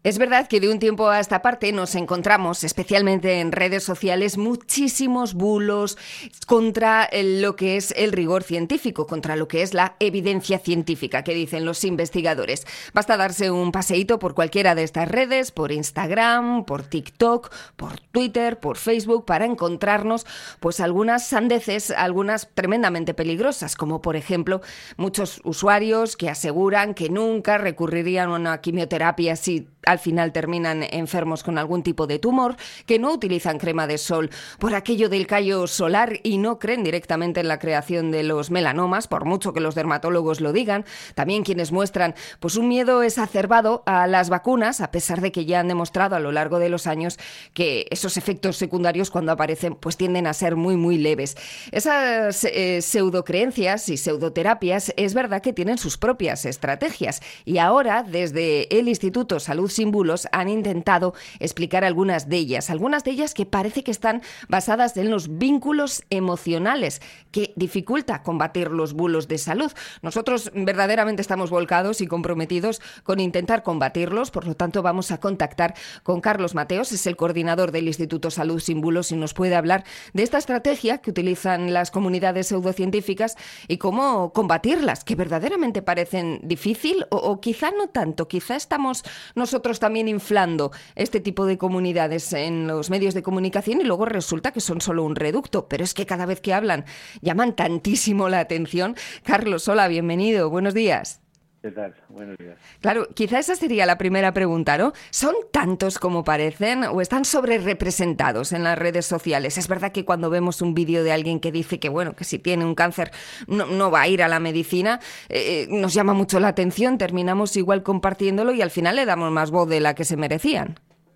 Es verdad que de un tiempo a esta parte nos encontramos, especialmente en redes sociales, muchísimos bulos contra lo que es el rigor científico, contra lo que es la evidencia científica, que dicen los investigadores. Basta darse un paseíto por cualquiera de estas redes, por Instagram, por TikTok, por Twitter, por Facebook, para encontrarnos pues algunas sandeces, algunas tremendamente peligrosas, como por ejemplo muchos usuarios que aseguran que nunca recurrirían a una quimioterapia si al final terminan enfermos con algún tipo de tumor, que no utilizan crema de sol por aquello del callo solar y no creen directamente en la creación de los melanomas, por mucho que los dermatólogos lo digan. También quienes muestran pues un miedo exacerbado a las vacunas, a pesar de que ya han demostrado a lo largo de los años que esos efectos secundarios cuando aparecen pues tienden a ser muy muy leves. Esas pseudocreencias y pseudoterapias es verdad que tienen sus propias estrategias y ahora desde el Instituto Salud Sin Bulos han intentado explicar algunas de ellas que parece que están basadas en los vínculos emocionales, que dificulta combatir los bulos de salud. Nosotros verdaderamente estamos volcados y comprometidos con intentar combatirlos, por lo tanto vamos a contactar con Carlos Mateos, es el coordinador del Instituto Salud Sin Bulos y nos puede hablar de esta estrategia que utilizan las comunidades pseudocientíficas y cómo combatirlas, que verdaderamente parecen difícil o quizá no tanto, quizá estamos nosotros también inflando este tipo de comunidades en los medios de comunicación y luego resulta que son solo un reducto, pero es que cada vez que hablan llaman tantísimo la atención. Carlos, hola, bienvenido, buenos días. ¿Qué tal? Buenos días. Claro, quizá esa sería la primera pregunta, ¿no? ¿Son tantos como parecen o están sobrerepresentados en las redes sociales? Es verdad que cuando vemos un vídeo de alguien que dice que, bueno, que si tiene un cáncer no va a ir a la medicina, nos llama mucho la atención, terminamos igual compartiéndolo y al final le damos más voz de la que se merecían.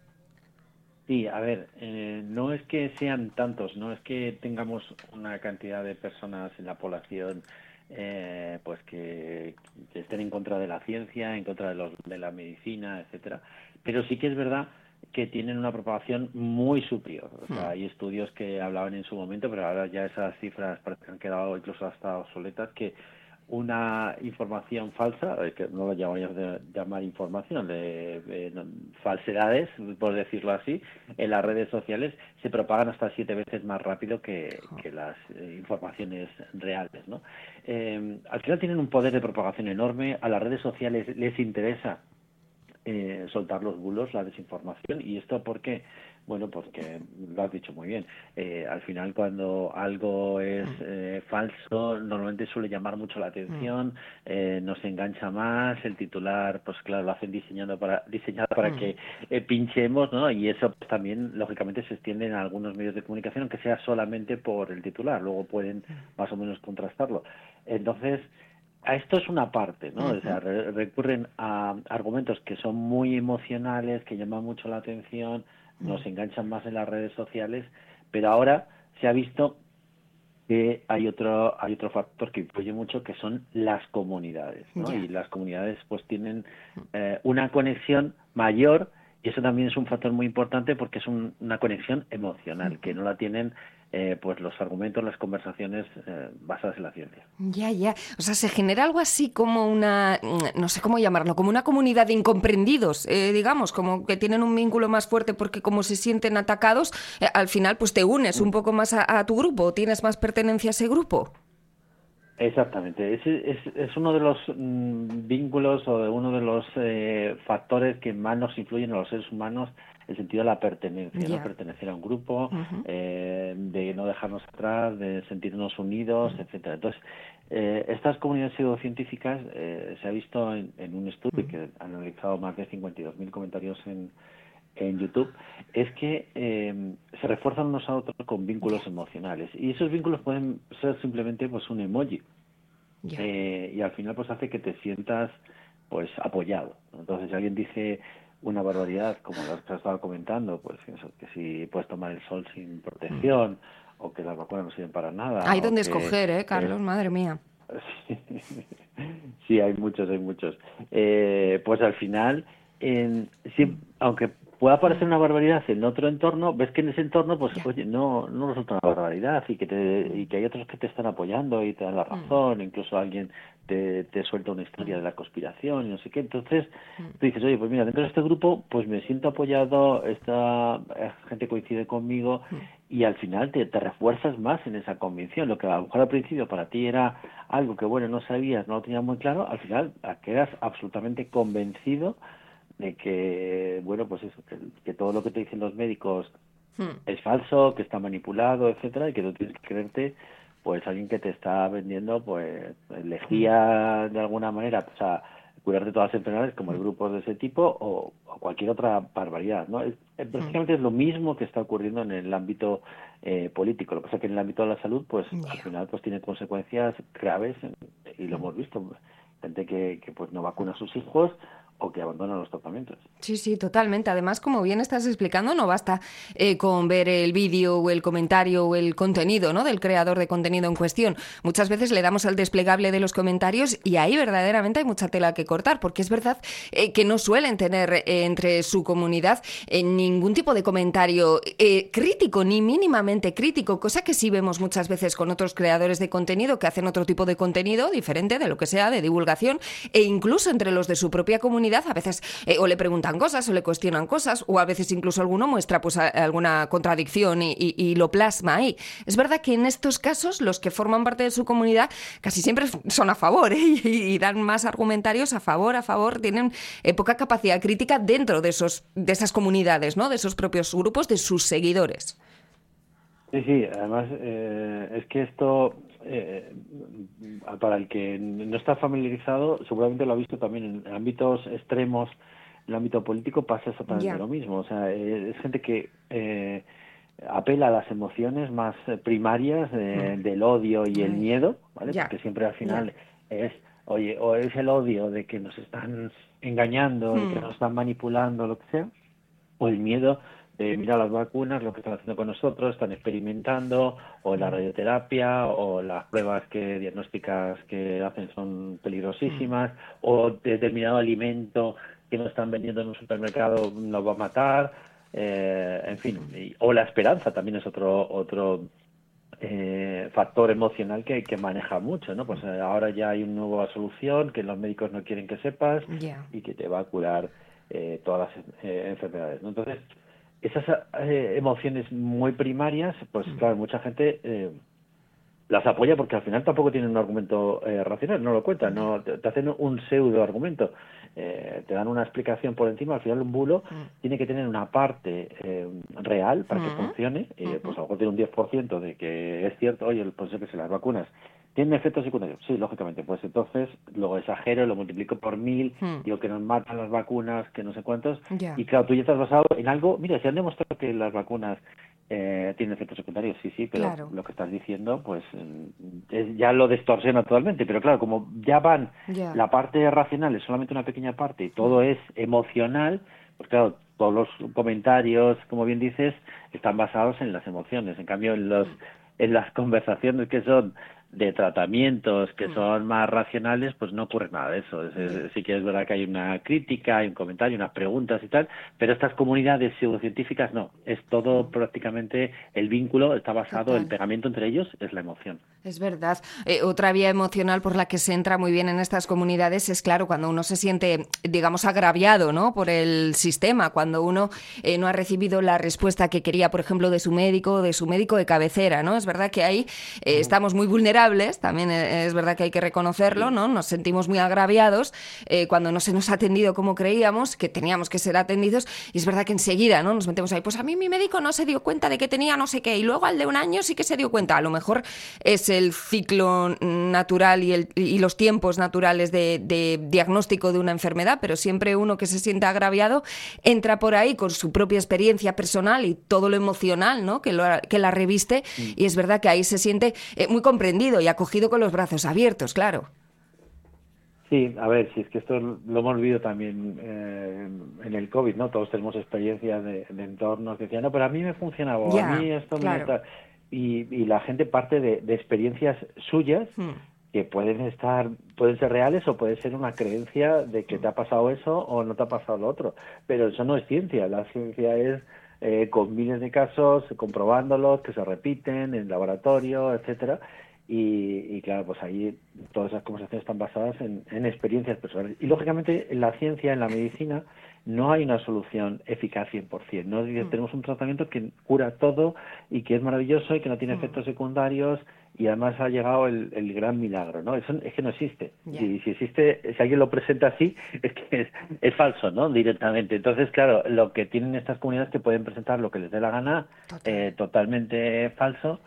Sí, a ver, no es que sean tantos, no es que tengamos una cantidad de personas en la población pues que estén en contra de la ciencia, en contra de la medicina, etcétera, pero sí que es verdad que tienen una propagación muy superior. O sea, hay estudios que hablaban en su momento, pero ahora ya esas cifras parece que han quedado incluso hasta obsoletas, que una información falsa, que no lo llamamos de llamar información, de falsedades, por decirlo así, en las redes sociales se propagan hasta 7 veces más rápido que las informaciones reales, ¿no? Al final tienen un poder de propagación enorme, a las redes sociales les interesa soltar los bulos, la desinformación. ¿Y esto por qué? Bueno, porque lo has dicho muy bien. Al final, cuando algo es falso, normalmente suele llamar mucho la atención, nos engancha más, el titular, pues claro, lo hacen diseñado para que pinchemos, ¿no? Y eso pues, también, lógicamente, se extiende en algunos medios de comunicación, aunque sea solamente por el titular. Luego pueden más o menos contrastarlo. Entonces, a esto es una parte, ¿no? O sea, recurren a argumentos que son muy emocionales, que llaman mucho la atención, nos enganchan más en las redes sociales, pero ahora se ha visto que hay otro factor que influye mucho, que son las comunidades, ¿no? Y las comunidades pues tienen una conexión mayor, y eso también es un factor muy importante porque es una conexión emocional, que no la tienen pues los argumentos, las conversaciones basadas en la ciencia. Ya. O sea, se genera algo así como una, no sé cómo llamarlo, como una comunidad de incomprendidos, digamos, como que tienen un vínculo más fuerte porque como se sienten atacados, al final pues te unes un poco más a tu grupo, tienes más pertenencia a ese grupo. Exactamente, es uno de los vínculos o de uno de los factores que más nos influyen a los seres humanos, el sentido de la pertenencia, ¿no? Pertenecer a un grupo, de no dejarnos atrás, de sentirnos unidos, etcétera. Entonces, estas comunidades pseudocientíficas se ha visto en un estudio que han analizado más de 52.000 comentarios en YouTube, es que se refuerzan unos a otros con vínculos emocionales, y esos vínculos pueden ser simplemente pues un emoji, y al final pues hace que te sientas pues apoyado. Entonces, si alguien dice una barbaridad como la que has estado comentando, pues eso, que si puedes tomar el sol sin protección, o que las vacunas no sirven para nada, Hay donde que, escoger, Carlos, madre mía. Sí, hay muchos. Pues al final, sí, aunque pueda parecer una barbaridad en otro entorno, ves que en ese entorno, pues, oye, no resulta una barbaridad y que hay otros que te están apoyando y te dan la razón, incluso alguien te suelta una historia de la conspiración y no sé qué. Entonces, tú dices, oye, pues mira, dentro de este grupo, pues me siento apoyado, esta gente coincide conmigo y al final te refuerzas más en esa convicción. Lo que a lo mejor al principio para ti era algo que, bueno, no sabías, no lo tenías muy claro, al final quedas absolutamente convencido de que, bueno, pues eso, que todo lo que te dicen los médicos es falso, que está manipulado, etcétera, y que tú tienes que creerte, pues alguien que te está vendiendo, pues, lejía de alguna manera, o sea, curar de todas las enfermedades como el grupo de ese tipo o cualquier otra barbaridad, ¿no? Prácticamente es lo mismo que está ocurriendo en el ámbito político. Lo que pasa es que en el ámbito de la salud, pues, al final, pues tiene consecuencias graves y lo hemos visto. Gente que pues no vacuna a sus hijos o que abandonan los tratamientos. Sí, sí, totalmente. Además, como bien estás explicando, no basta con ver el vídeo o el comentario o el contenido, ¿no?, del creador de contenido en cuestión. Muchas veces le damos al desplegable de los comentarios y ahí verdaderamente hay mucha tela que cortar, porque es verdad que no suelen tener entre su comunidad ningún tipo de comentario crítico, ni mínimamente crítico, cosa que sí vemos muchas veces con otros creadores de contenido que hacen otro tipo de contenido diferente de lo que sea, de divulgación, e incluso entre los de su propia comunidad a veces o le preguntan cosas o le cuestionan cosas o a veces incluso alguno muestra pues alguna contradicción y lo plasma ahí. Es verdad que en estos casos los que forman parte de su comunidad casi siempre son a favor y dan más argumentarios a favor, tienen poca capacidad crítica dentro de esas comunidades, ¿no?, de esos propios grupos, de sus seguidores. Sí, además es que esto, para el que no está familiarizado, seguramente lo ha visto también en ámbitos extremos, en el ámbito político pasa exactamente lo mismo. O sea, es gente que apela a las emociones más primarias del odio y el miedo, ¿vale? Porque siempre al final es, oye, o es el odio de que nos están engañando, de que nos están manipulando, lo que sea, o el miedo de mirar las vacunas, lo que están haciendo con nosotros, están experimentando, o la radioterapia, o las pruebas diagnósticas que hacen son peligrosísimas, o determinado alimento que nos están vendiendo en un supermercado nos va a matar, en fin, o la esperanza también es otro factor emocional que maneja mucho, ¿no? Pues ahora ya hay una nueva solución que los médicos no quieren que sepas y que te va a curar todas las enfermedades, ¿no? Entonces, esas emociones muy primarias, pues claro, mucha gente las apoya porque al final tampoco tienen un argumento racional, no lo cuentan, no te hacen un pseudo argumento, te dan una explicación por encima. Al final un bulo tiene que tener una parte real para que funcione, pues a lo mejor tiene un 10% de que es cierto, oye, pues yo que sé, las vacunas ¿tienen efectos secundarios? Sí, lógicamente. Pues entonces lo exagero, lo multiplico por 1000, digo que nos matan las vacunas, que no sé cuántos. Y claro, tú ya estás basado en algo. Mira, se han demostrado que las vacunas tienen efectos secundarios, sí, pero lo que estás diciendo, pues ya lo distorsiona totalmente. Pero claro, como ya van, la parte racional es solamente una pequeña parte y todo es emocional, pues claro, todos los comentarios, como bien dices, están basados en las emociones. En cambio, en las conversaciones que son de tratamientos que son más racionales, pues no ocurre nada de eso. Sí que es verdad que hay una crítica, hay un comentario, unas preguntas y tal, pero estas comunidades pseudocientíficas no. Es todo prácticamente, el vínculo está basado, el pegamento entre ellos es la emoción. Es verdad. Otra vía emocional por la que se entra muy bien en estas comunidades es, claro, cuando uno se siente, digamos, agraviado, ¿no?, por el sistema, cuando uno no ha recibido la respuesta que quería, por ejemplo, de su médico de cabecera, ¿no? Es verdad que ahí estamos muy vulnerables, también es verdad que hay que reconocerlo, ¿no? Nos sentimos muy agraviados cuando no se nos ha atendido como creíamos que teníamos que ser atendidos, y es verdad que enseguida, ¿no?, nos metemos ahí. Pues a mí mi médico no se dio cuenta de que tenía no sé qué, y luego al de un año sí que se dio cuenta. A lo mejor es el ciclo natural y los tiempos naturales de diagnóstico de una enfermedad, pero siempre uno que se sienta agraviado entra por ahí con su propia experiencia personal y todo lo emocional, ¿no?, que la reviste, y es verdad que ahí se siente muy comprendido y acogido con los brazos abiertos, claro. Sí, a ver, si es que esto lo hemos vivido también en el COVID, ¿no? Todos tenemos experiencias de entornos que decían, no, pero a mí me funcionaba, o a mí esto me... Y la gente parte de experiencias suyas que pueden ser reales o puede ser una creencia de que te ha pasado eso o no te ha pasado lo otro. Pero eso no es ciencia. La ciencia es con miles de casos, comprobándolos, que se repiten en laboratorio, etcétera. Y claro, pues ahí todas esas conversaciones están basadas en experiencias personales. Y lógicamente en la ciencia, en la medicina, no hay una solución eficaz 100%. No tenemos un tratamiento que cura todo y que es maravilloso y que no tiene efectos secundarios, y además ha llegado el gran milagro, ¿no? Eso es que no existe. Ya. Y si existe, si alguien lo presenta así, es que es falso, ¿no? Directamente. Entonces, claro, lo que tienen estas comunidades es que pueden presentar lo que les dé la gana, totalmente falso,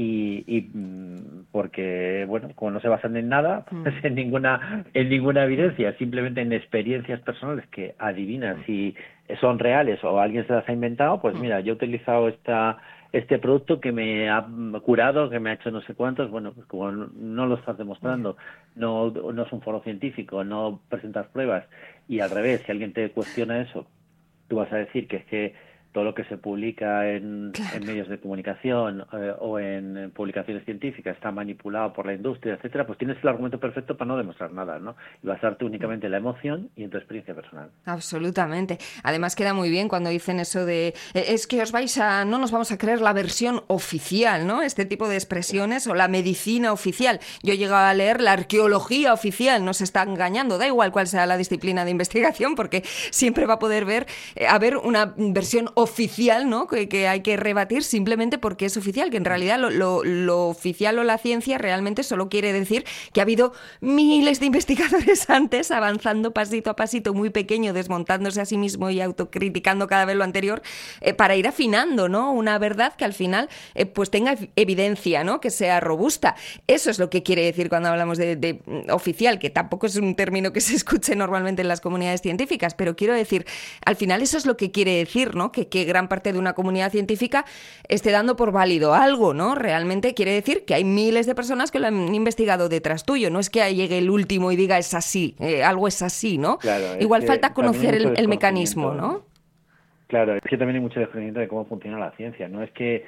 porque, bueno, como no se basan en nada, pues en ninguna evidencia, simplemente en experiencias personales que adivinan si son reales o alguien se las ha inventado, pues mira, yo he utilizado este producto que me ha curado, que me ha hecho no sé cuántos. Bueno, pues como no lo estás demostrando, no es un foro científico, no presentas pruebas, y al revés, si alguien te cuestiona eso, tú vas a decir que es que todo lo que se publica en medios de comunicación o en publicaciones científicas está manipulado por la industria, etcétera, pues tienes el argumento perfecto para no demostrar nada, ¿no? Y basarte únicamente en la emoción y en tu experiencia personal. Absolutamente. Además queda muy bien cuando dicen eso de es que no nos vamos a creer la versión oficial, ¿no? Este tipo de expresiones, o la medicina oficial. Yo he llegado a leer la arqueología oficial, nos está engañando, da igual cuál sea la disciplina de investigación, porque siempre va a poder haber una versión oficial, ¿no? Que hay que rebatir simplemente porque es oficial, que en realidad lo oficial o la ciencia realmente solo quiere decir que ha habido miles de investigadores antes avanzando pasito a pasito, muy pequeño, desmontándose a sí mismo y autocriticando cada vez lo anterior, para ir afinando, ¿no? Una verdad que al final pues tenga evidencia, ¿no? Que sea robusta. Eso es lo que quiere decir cuando hablamos de oficial, que tampoco es un término que se escuche normalmente en las comunidades científicas, pero quiero decir, al final eso es lo que quiere decir, ¿no? Que gran parte de una comunidad científica esté dando por válido algo, ¿no? Realmente quiere decir que hay miles de personas que lo han investigado detrás tuyo. No es que llegue el último y diga es así, algo es así, ¿no? Claro, igual falta conocer el mecanismo, ¿no? Claro, es que también hay mucho desconocimiento de cómo funciona la ciencia. No es que,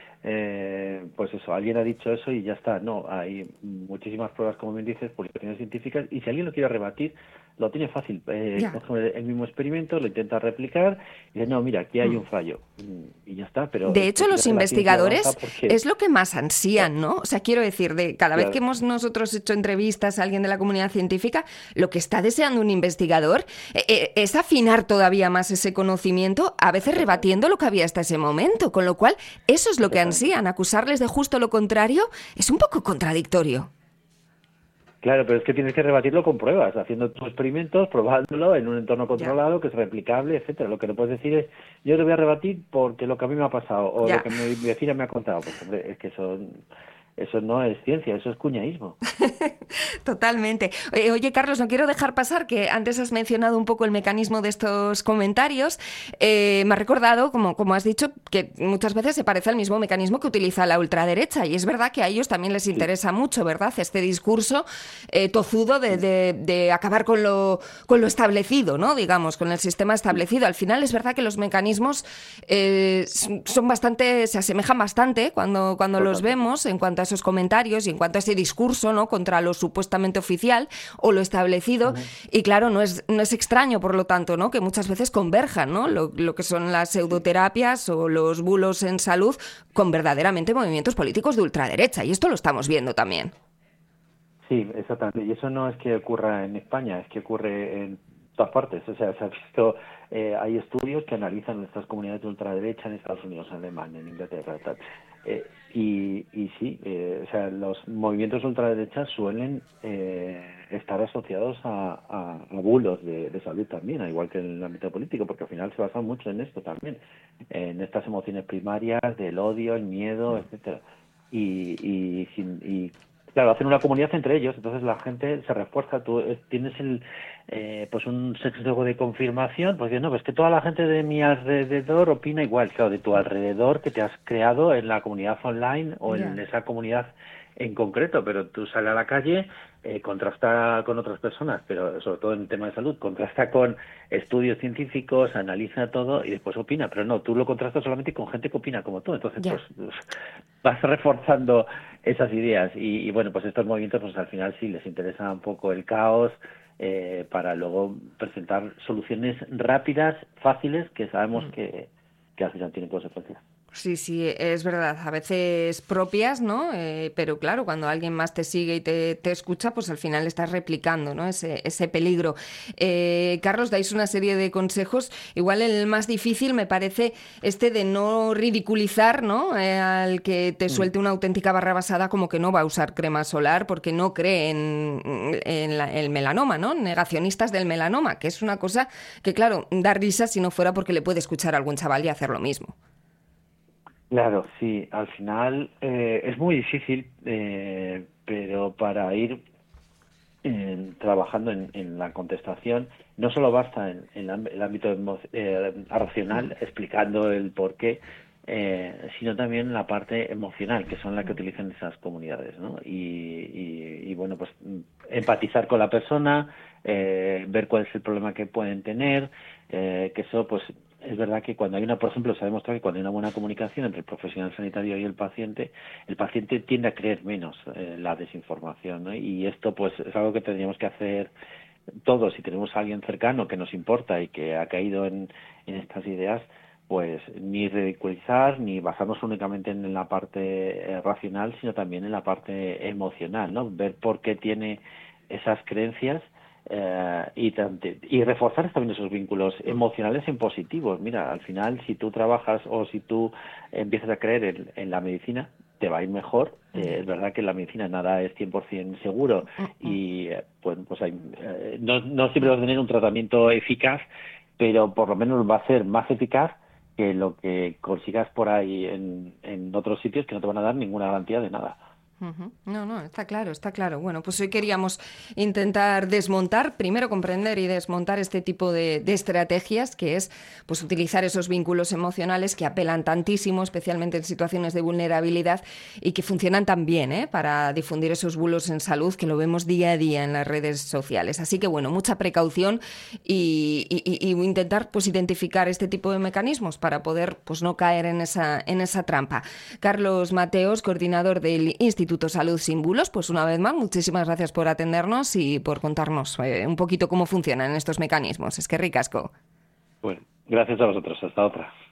pues eso, alguien ha dicho eso y ya está. No, hay muchísimas pruebas, como bien dices, publicaciones científicas, y si alguien lo quiere rebatir, lo tiene fácil. Coge el mismo experimento, lo intenta replicar y dice, no, mira, aquí hay un fallo. Y ya está. Pero de hecho, los investigadores es lo que más ansían, ¿no? O sea, quiero decir, cada vez que hemos nosotros hecho entrevistas a alguien de la comunidad científica, lo que está deseando un investigador es afinar todavía más ese conocimiento, a veces rebatiendo lo que había hasta ese momento, con lo cual eso es lo que ansían. Acusarles de justo lo contrario es un poco contradictorio. Claro, pero es que tienes que rebatirlo con pruebas, haciendo tus experimentos, probándolo en un entorno controlado, que es replicable, etcétera. Lo que no puedes decir es, yo te voy a rebatir porque lo que a mí me ha pasado o lo que mi vecina me ha contado. Pues hombre, es que eso no es ciencia, eso es cuñaísmo. Totalmente. Oye, Carlos, no quiero dejar pasar que antes has mencionado un poco el mecanismo de estos comentarios. Me ha recordado, como has dicho, que muchas veces se parece al mismo mecanismo que utiliza la ultraderecha, y es verdad que a ellos también les interesa mucho, ¿verdad? Este discurso tozudo de acabar con lo establecido, ¿no? Digamos, con el sistema establecido. Al final es verdad que los mecanismos son bastante, se asemejan bastante cuando los vemos en cuanto a esos comentarios y en cuanto a ese discurso, ¿no? Contra lo supuestamente oficial o lo establecido. Y claro, no es extraño, por lo tanto, ¿no? Que muchas veces converjan, ¿no? Lo que son las pseudoterapias o los bulos en salud con verdaderamente movimientos políticos de ultraderecha. Y esto lo estamos viendo también. Sí, exactamente. Y eso no es que ocurra en España, es que ocurre en todas partes. O sea, se ha visto, hay estudios que analizan estas comunidades de ultraderecha en Estados Unidos, en Alemania, en Inglaterra, tal. Y sí, o sea, los movimientos de ultraderecha suelen estar asociados a bulos de salud también, al igual que en el ámbito político, porque al final se basan mucho en esto también, en estas emociones primarias del odio, el miedo, etcétera. Y claro, hacen una comunidad entre ellos, entonces la gente se refuerza. Tú tienes pues un sesgo de confirmación, pues no, pues que toda la gente de mi alrededor opina igual, claro, de tu alrededor que te has creado en la comunidad online o en esa comunidad en concreto, pero tú sales a la calle, contrasta con otras personas, pero sobre todo en tema de salud, contrasta con estudios científicos, analiza todo y después opina, pero no, tú lo contrastas solamente con gente que opina como tú, entonces pues vas reforzando esas ideas. Y bueno, pues estos movimientos, pues al final sí les interesa un poco el caos, para luego presentar soluciones rápidas, fáciles, que sabemos que al final tienen consecuencias. Sí, sí, es verdad. A veces propias, ¿no? Pero claro, cuando alguien más te sigue y te escucha, pues al final estás replicando, ¿no? Ese peligro. Carlos, dais una serie de consejos. Igual el más difícil me parece este de no ridiculizar, ¿no? Al que te suelte una auténtica barrabasada como que no va a usar crema solar porque no cree en el melanoma, ¿no? Negacionistas del melanoma, que es una cosa que, claro, da risa si no fuera porque le puede escuchar a algún chaval y hacer lo mismo. Claro, sí, al final es muy difícil, pero para ir trabajando en la contestación, no solo basta en el ámbito racional, explicando el porqué, sino también la parte emocional, que son las que utilizan esas comunidades, ¿no? Y bueno, pues empatizar con la persona, ver cuál es el problema que pueden tener, que eso pues es verdad que cuando hay por ejemplo, se ha demostrado que cuando hay una buena comunicación entre el profesional sanitario y el paciente tiende a creer menos la desinformación, ¿no? Y esto pues es algo que tendríamos que hacer todos. Si tenemos a alguien cercano que nos importa y que ha caído en estas ideas, pues ni ridiculizar ni basarnos únicamente en la parte racional, sino también en la parte emocional, ¿no? Ver por qué tiene esas creencias, y reforzar también esos vínculos emocionales en positivos. Mira, al final, si tú trabajas o si tú empiezas a creer en la medicina, te va a ir mejor. Es verdad que en la medicina nada es 100% seguro y bueno, pues no siempre vas a tener un tratamiento eficaz, pero por lo menos va a ser más eficaz que lo que consigas por ahí en otros sitios que no te van a dar ninguna garantía de nada. No, está claro, está claro. Bueno, pues hoy queríamos intentar desmontar, primero comprender y desmontar este tipo de estrategias, que es pues utilizar esos vínculos emocionales que apelan tantísimo, especialmente en situaciones de vulnerabilidad, y que funcionan tan bien, para difundir esos bulos en salud, que lo vemos día a día en las redes sociales. Así que bueno, mucha precaución y intentar pues identificar este tipo de mecanismos para poder pues no caer en esa trampa. Carlos Mateos, coordinador del Instituto Salud Sin Bulos, pues una vez más, muchísimas gracias por atendernos y por contarnos un poquito cómo funcionan estos mecanismos. Es que ricasco. Bueno, gracias a vosotros. Hasta otra.